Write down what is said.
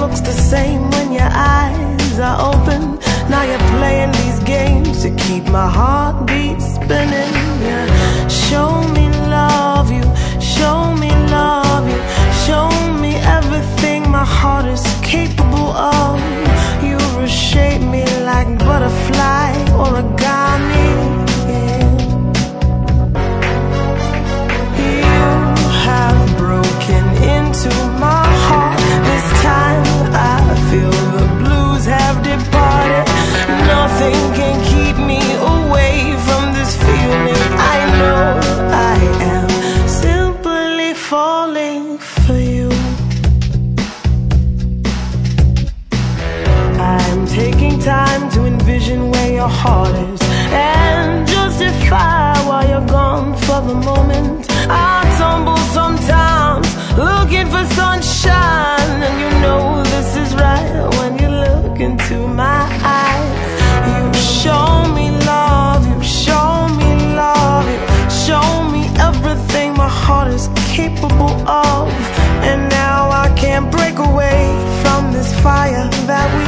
looks the same when your eyes are open. Now you're playing these games to keep my heartbeat spinning. Yeah. Show me love you, show me love you, show me everything my heart is capable of. You reshape me like butterfly origami. Yeah. You have broken into my heart. This time I feel the blues have departed. Nothing can keep me away from this feeling. I know I am simply falling for you. I'm taking time to envision where your heart is and justify why you're gone for the moment. I tumble sometimes looking for sunshine, and you know this is right when you look into my eyes. You show me love, you show me love, you show me everything my heart is capable of. And now I can't break away from this fire that we